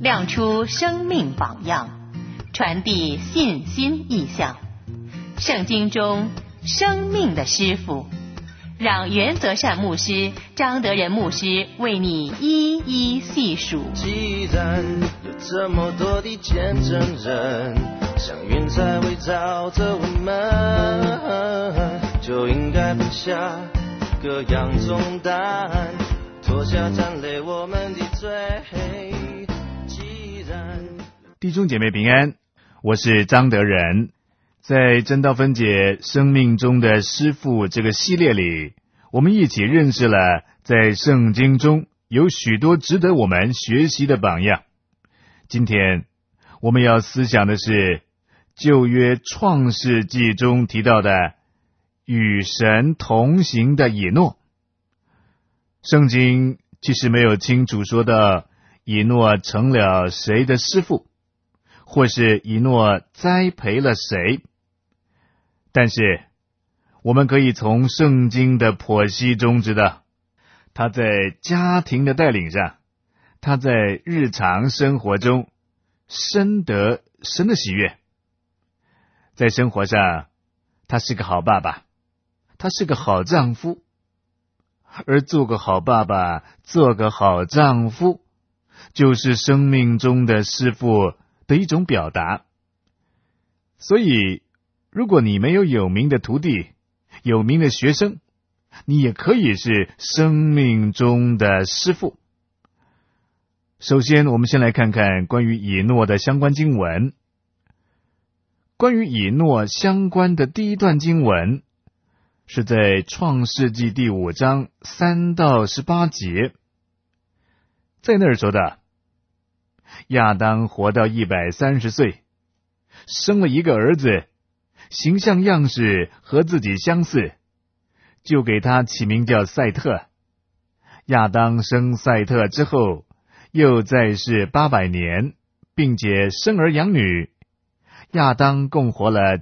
亮出生命榜样，传递信心意象。圣经中生命的师傅，让原则善牧师张德仁牧师为你一一细数。 既然有这么多的见证人，像云彩围绕着我们，就应该放下各样重担，脱下沾累我们的罪。既然弟兄姐妹平安，我是张德仁。在真道分解生命中的师傅这个系列里，我们一起认识了在圣经中有许多值得我们学习的榜样。今天我们要思想的是旧约创世纪中提到的与神同行的以诺。圣经其实没有清楚说到以诺成了谁的师傅，或是以诺栽培了谁，但是我们可以从圣经的剖析中知道，他在家庭的带领上，他在日常生活中深得神的喜悦。在生活上，他是个好爸爸，他是个好丈夫，而做个好爸爸，做个好丈夫，就是生命中的师傅的一种表达。所以如果你没有有名的徒弟，有名的学生，你也可以是生命中的师傅。首先我们先来看看关于以诺的相关经文。关于以诺相关的第一段经文是在创世纪第5章3到18节。在那儿说的，亚当活到130岁，生了一个儿子，形象样式和自己相似，就给他起名叫赛特。亚当生赛特之后，又在世800年，并且生儿养女。亚当共活了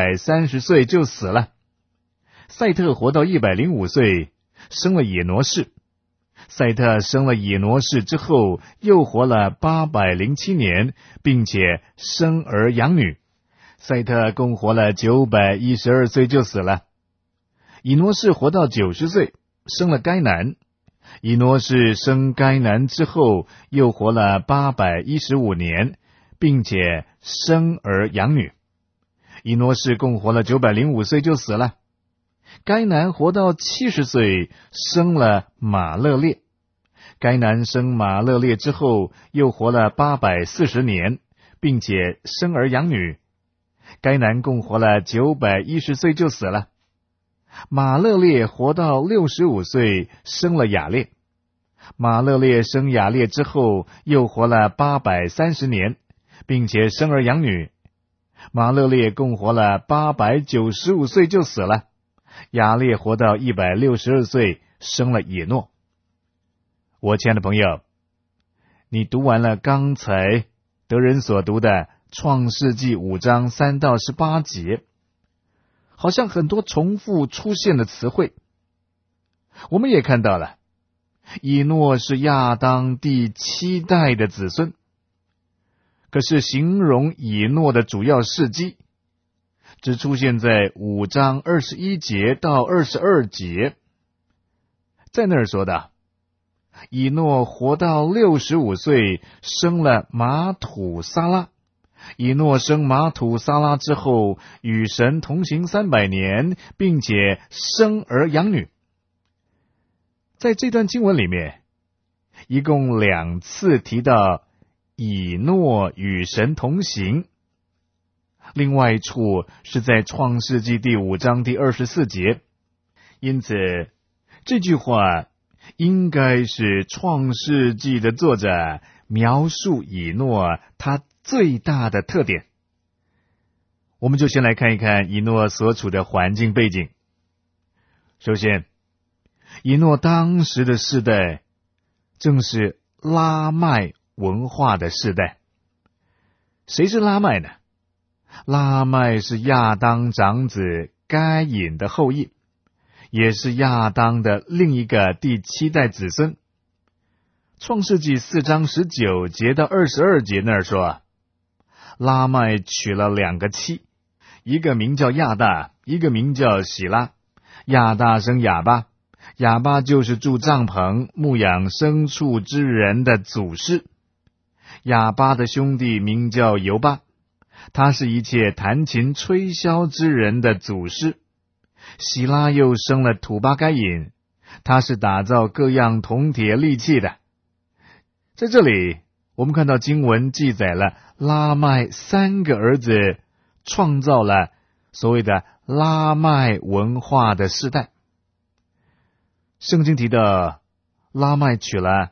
930岁就死了。赛特活到105岁，生了以挪士。赛特生了以挪士之后，又活了807年，并且生儿养女。赛特共活了912岁就死了。以挪士活到90岁，生了该南。以挪士生该南之后，又活了815年，并且生儿养女。以挪士共活了905岁就死了。该南活到70岁，生了马勒列。该南生马勒列之后，又活了840年，并且生儿养女。该南共活了910岁就死了。马勒列活到65岁，生了雅列。马勒列生雅列之后，又活了830年，并且生儿养女。马勒列共活了895岁就死了。雅列活到162岁，生了以诺。我亲爱的朋友，你读完了刚才德仁所读的创世纪5章3到18节，好像很多重复出现的词汇。我们也看到了，以诺是亚当第7代的子孙，可是形容以诺的主要事迹只出现在5章21节到22节。在那儿说的，以诺活到65岁，生了马土撒拉。以诺生马土撒拉之后，与神同行300年，并且生儿养女。在这段经文里面，一共2次提到以诺与神同行，另外一处是在创世纪第5章第24节。因此这句话应该是创世纪的作者描述以诺他最大的特点。我们就先来看一看以诺所处的环境背景。首先，以诺当时的世代正是拉麦文化的世代。谁是拉麦呢？拉麦是亚当长子该隐的后裔，也是亚当的另一个第7代子孙。 创世纪4章19节到22节那儿说，拉麦娶了2个妻，一个名叫亚大，一个名叫喜拉。亚大生亚巴，亚巴就是住帐篷、牧养牲畜之人的祖师。亚巴的兄弟名叫犹巴，他是一切弹琴吹箫之人的祖师。喜拉又生了土巴该隐，他是打造各样铜铁利器的。在这里，我们看到经文记载了拉麦3个儿子，创造了所谓的拉麦文化的世代。圣经提到拉麦娶了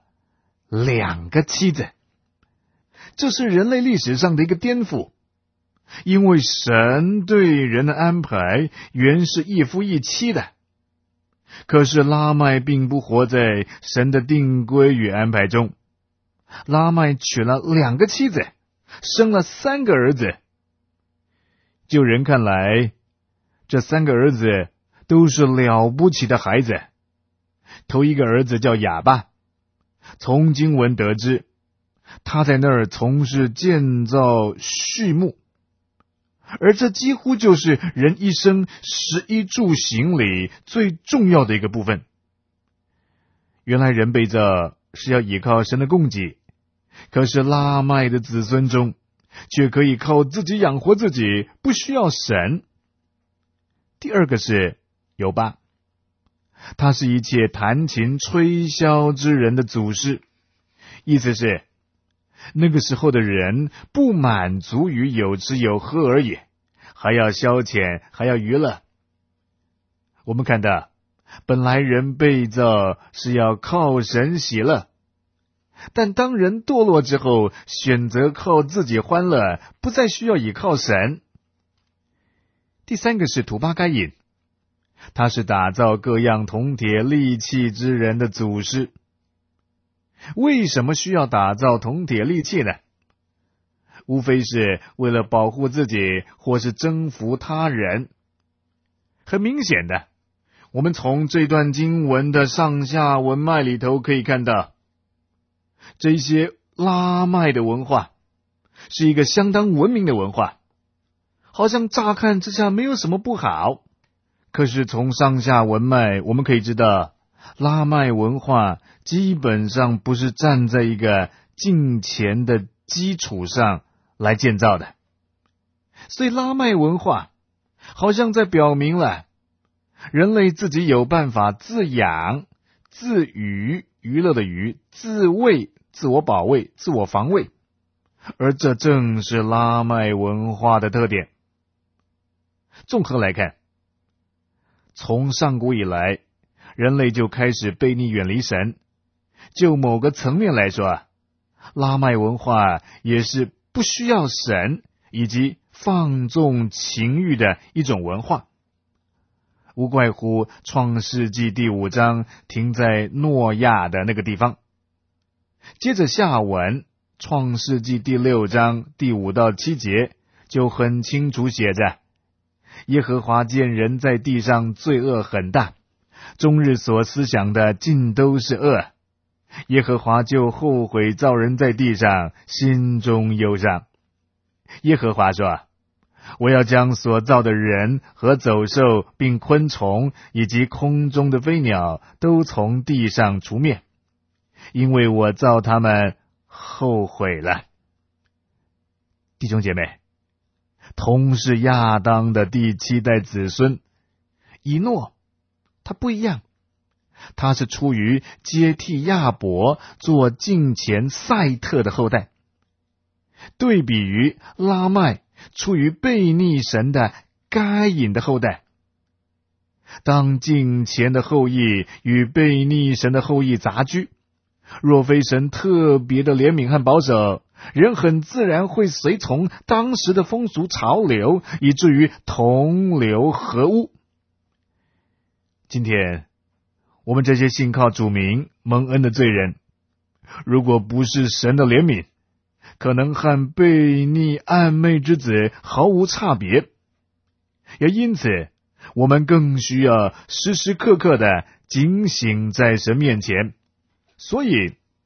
2个妻子，这是人类历史上的一个颠覆。因为神对人的安排原是一夫一妻的，可是拉麦并不活在神的定规与安排中。拉麦娶了2个妻子，生了3个儿子。就人看来，这3个儿子都是了不起的孩子。头一个儿子叫亚巴，从经文得知，他在那儿从事建造畜牧，而这几乎就是人一生食衣住行里最重要的一个部分。原来人被造是要依靠神的供给，可是拉麦的子孙中却可以靠自己养活自己，不需要神。第二个是犹巴，他是一切弹琴吹箫之人的祖师，意思是那个时候的人不满足于有吃有喝而已，还要消遣，还要娱乐。我们看到本来人被造是要靠神喜乐，但当人堕落之后，选择靠自己欢乐，不再需要倚靠神。第三个是土巴该隐，他是打造各样铜铁利器之人的祖师。为什么需要打造铜铁利器呢？无非是为了保护自己或是征服他人。很明显的，我们从这段经文的上下文脉里头可以看到，这些拉麦的文化是一个相当文明的文化，好像乍看之下没有什么不好。可是从上下文脉我们可以知道，拉麦文化基本上不是站在一个敬虔的基础上来建造的。所以拉麦文化好像在表明了人类自己有办法自养、自娱，娱乐的娱，自卫、自我保卫、自我防卫，而这正是拉麦文化的特点。综合来看，从上古以来，人类就开始悖逆远离神。就某个层面来说，拉麦文化也是不需要神以及放纵情欲的一种文化。无怪乎创世纪第5章停在诺亚的那个地方。接着下文，创世纪第6章第5到7节就很清楚写着，耶和华见人在地上罪恶很大，终日所思想的尽都是恶，耶和华就后悔造人在地上，心中忧伤。耶和华说，我要将所造的人和走兽并昆虫以及空中的飞鸟都从地上除灭，因为我造他们后悔了。弟兄姐妹，同是亚当的第7代子孙以诺，他不一样，他是出于接替亚伯做敬虔赛特的后代，对比于拉麦出于悖逆神的该隐的后代。当敬虔的后裔与悖逆神的后裔杂居，若非神特别的怜悯和保守，人很自然会随从当时的风俗潮流，以至于同流合污。今天我们这些信靠主名蒙恩的罪人，如果不是神的怜悯，可能和悖逆暧昧之子毫无差别。也因此我们更需要时时刻刻的警醒在神面前。所以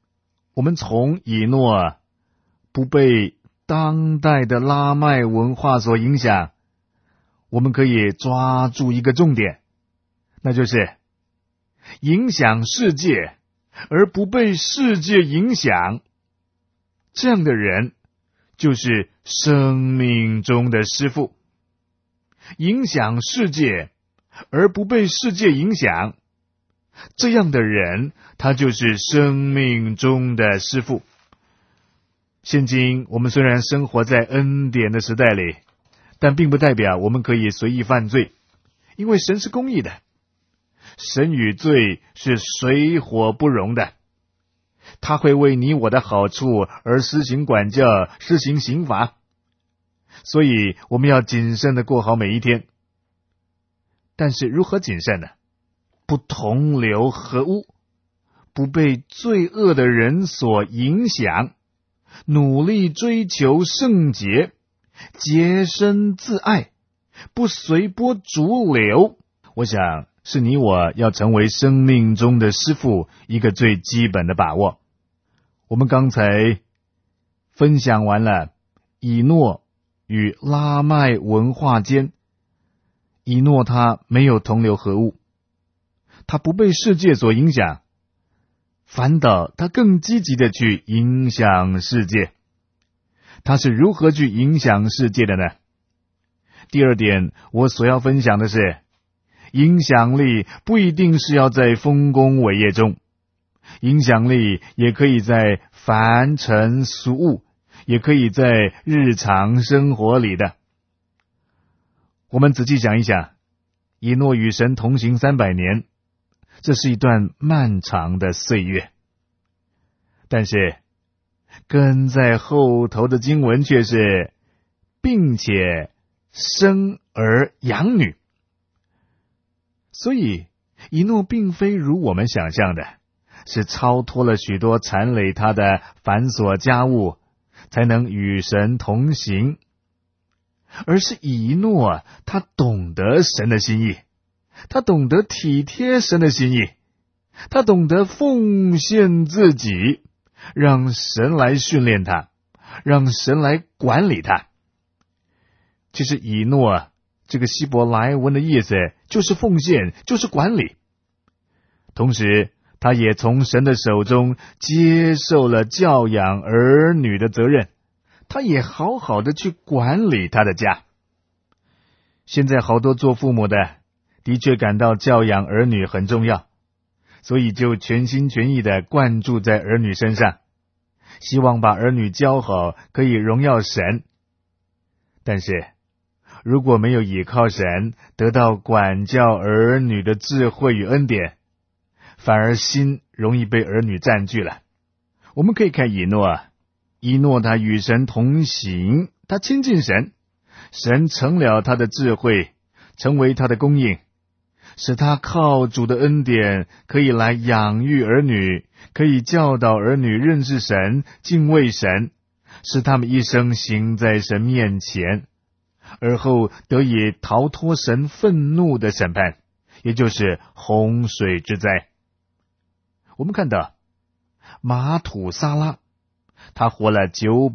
我们从以诺不被当代的拉麦文化所影响，我们可以抓住一个重点，那就是影响世界而不被世界影响。这样的人就是生命中的师父。影响世界而不被世界影响，这样的人他就是生命中的师父。现今我们虽然生活在恩典的时代里，但并不代表我们可以随意犯罪，因为神是公义的，神与罪是水火不容的，他会为你我的好处而施行管教，施行刑罚。所以我们要谨慎的过好每一天。但是如何谨慎呢？不同流合污，不被罪恶的人所影响，努力追求圣洁，洁身自爱，不随波逐流。我想是你我要成为生命中的师父一个最基本的把握。我们刚才分享完了以诺与拉麦文化间，以诺他没有同流合污，他不被世界所影响，反倒他更积极的去影响世界。他是如何去影响世界的呢？第二点，我所要分享的是，影响力不一定是要在丰功伟业中，影响力也可以在凡尘俗物，也可以在日常生活里的。我们仔细想一想，以诺与神同行300年，这是一段漫长的岁月。但是跟在后头的经文却是并且生儿养女。所以以诺并非如我们想象的是超脱了许多缠累他的繁琐家务才能与神同行，而是以诺他懂得神的心意，他懂得体贴神的心意，他懂得奉献自己，让神来训练他，让神来管理他。其实以诺这个希伯来文的意思就是奉献，就是管理。同时他也从神的手中接受了教养儿女的责任，他也好好的去管理他的家。现在好多做父母的的确感到教养儿女很重要，所以就全心全意的灌注在儿女身上，希望把儿女教好，可以荣耀神。但是如果没有倚靠神，得到管教儿女的智慧与恩典，反而心容易被儿女占据了。我们可以看以诺，以诺他与神同行，他亲近神，神成了他的智慧，成为他的供应，使他靠主的恩典可以来养育儿女，可以教导儿女认识神，敬畏神，使他们一生行在神面前，而后得以逃脱神愤怒的审判，也就是洪水之灾。我们看到马土撒拉，他活了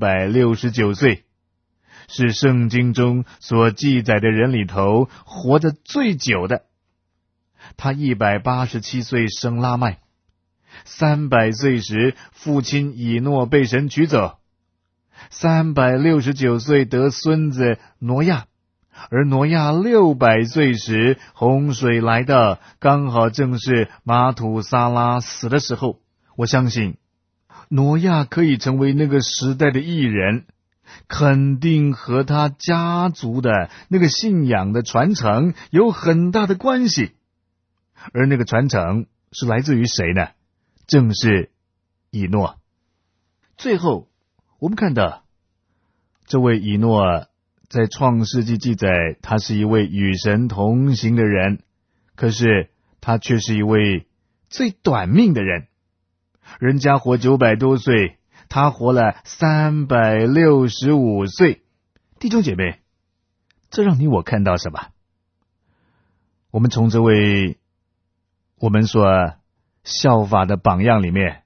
969岁，是圣经中所记载的人里头活得最久的。他187岁生拉麦，300岁时父亲以诺被神取走，369岁得孙子挪亚，而挪亚600岁时洪水来到，刚好正是马土撒拉死的时候。我相信挪亚可以成为那个时代的义人，肯定和他家族的那个信仰的传承有很大的关系。而那个传承是来自于谁呢？正是以诺。最后我们看到这位以诺在创世纪记载，他是一位与神同行的人，可是他却是一位最短命的人。人家活900多岁，他活了365岁。弟兄姐妹，这让你我看到什么？我们从这位我们所效法的榜样里面，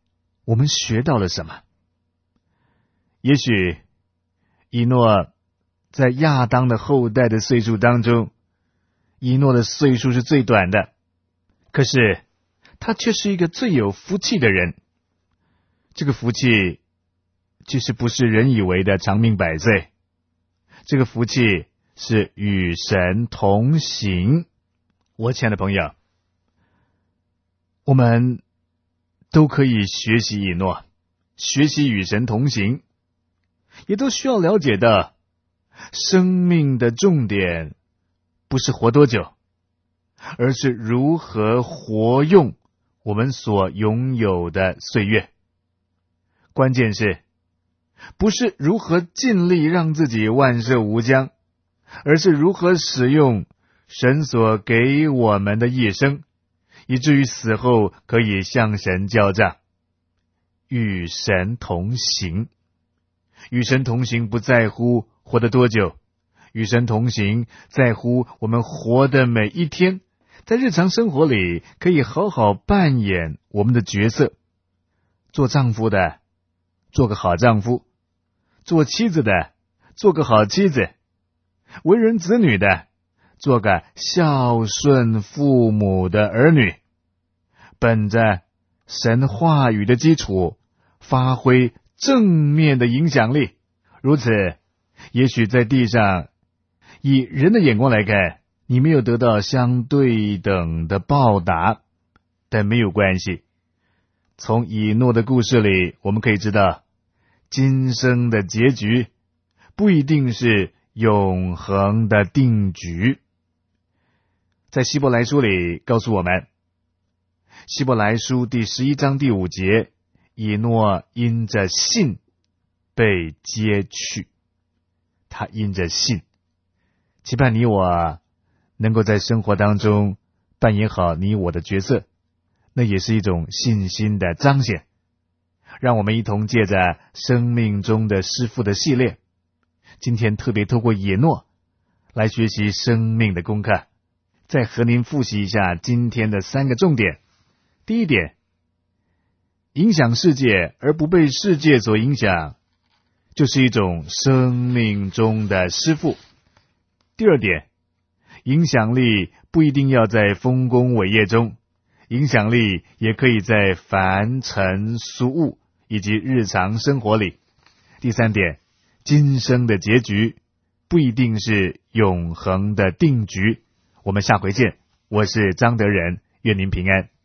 我们学到了什么？也许以诺在亚当的后代的岁数当中，以诺的岁数是最短的，可是他却是一个最有福气的人。这个福气其实不是人以为的长命百岁，这个福气是与神同行。我亲爱的朋友，我们都可以学习以诺，学习与神同行，也都需要了解的生命的重点不是活多久，而是如何活用我们所拥有的岁月。关键是不是如何尽力让自己万寿无疆，而是如何使用神所给我们的一生，以至于死后可以向神交账。与神同行，与神同行不在乎活得多久，与神同行在乎我们活的每一天，在日常生活里可以好好扮演我们的角色。做丈夫的做个好丈夫，做妻子的做个好妻子，为人子女的做个孝顺父母的儿女，本着神话语的基础，发挥正面的影响力。如此，也许在地上以人的眼光来看，你没有得到相对等的报答，但没有关系。从以诺的故事里，我们可以知道，今生的结局不一定是永恒的定局。在希伯来书里告诉我们，希伯来书第11章第5节，以诺因着信被接去。他因着信，期盼你我能够在生活当中扮演好你我的角色，那也是一种信心的彰显。让我们一同借着生命中的师父的系列，今天特别透过以诺来学习生命的功课。再和您复习一下今天的3个重点。第一点，影响世界而不被世界所影响，就是一种生命中的师父。第二点，影响力不一定要在丰功伟业中，影响力也可以在凡尘俗物以及日常生活里。第三点，今生的结局不一定是永恒的定局。我们下回见，我是张德仁，愿您平安。